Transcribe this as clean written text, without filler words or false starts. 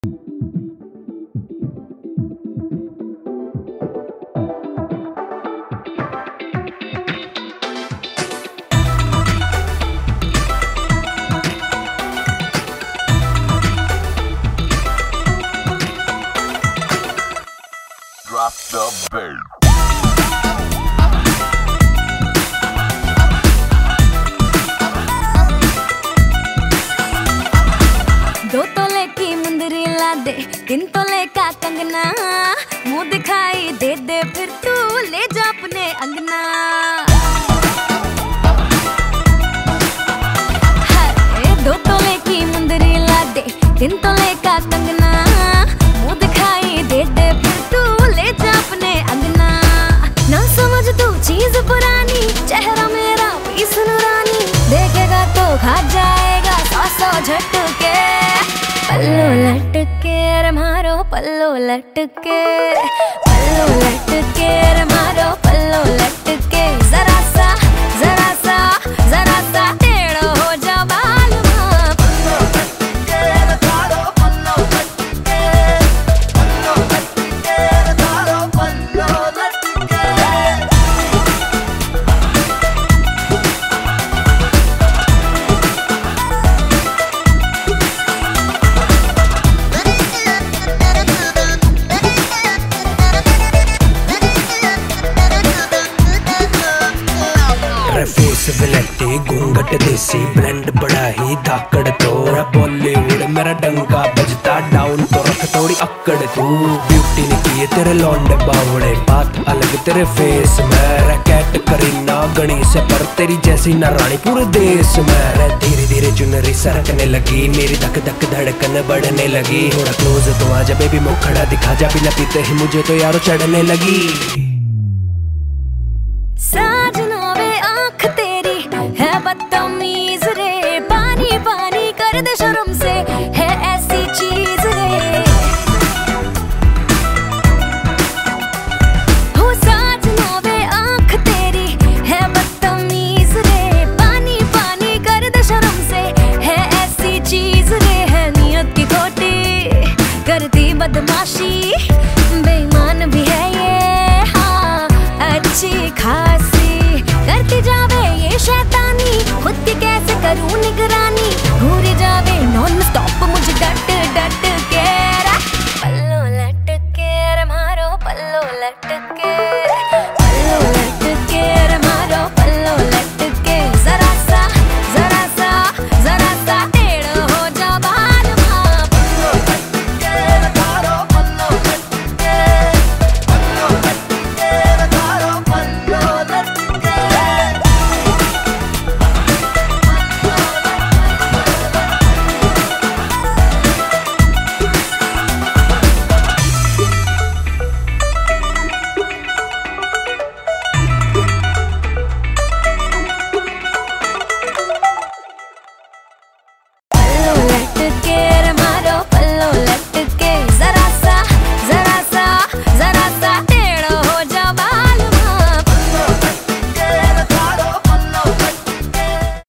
Drop the bass. दो तोले की मुंदरी ला दे, 3 तोले का कंगना, मुंह दिखाई दे दे फिर तू ले जा अपने अंगना। हाय 2 तोले की मुंदरी ला दे, 3 तोले का कंगना, मुंह दिखाई दे दे फिर तू ले जा अपने अंगना। ना समझ तू चीज पुरानी, चेहरा मेरा पीस नूरानी, देखेगा तो खा जाएगा 100 झटके। पल्लू लटके रे मारो पल्लू लटके, पल्लू लटके रे मारो पल्लू लटके। जरा सा टेढ़ो हो जा बाल माँ। पल्लू लटके रे मारो पल्लू लटके, पल्लू लटके रे मारो पल्लू लटके। फेस विलेटी घूंघट देसी ब्लेंड बड़ा ही धाकड़ तोड़ा। बॉलीवुड मेरा डंका बजता, डाउन तो रख थोड़ी अक्कड़ तू। ब्यूटी ने किए तेरे लौंडे बावड़े, बात अलग तेरे फेस में। रैकेट करीना गणी से पर तेरी जैसी न रानी पूरे देश में। धीरे धीरे चुनरी सरकने लगी, मेरी धक धक धड़कन बढ़ने लगी। थोड़ा क्लोज तो आजा बेबी, मुखड़ा दिखा जा, बिना पीते ही मुझे तो यारो चढ़ने लगी। साजना वे आँख तेरी है बदतमीज रे, पानी पानी कर दे शर्म से, है ऐसी चीज रे। हो साजना वे आँख तेरी है बदतमीज रे, पानी पानी कर दे शर्म से, है ऐसी चीज रे। है नियत की खोटी करती बदमाशी, बेईमान भी है ये हाँ अच्छी खासी। करती जावे ये शैतानी, खुद की कैसे करूं निगरानी।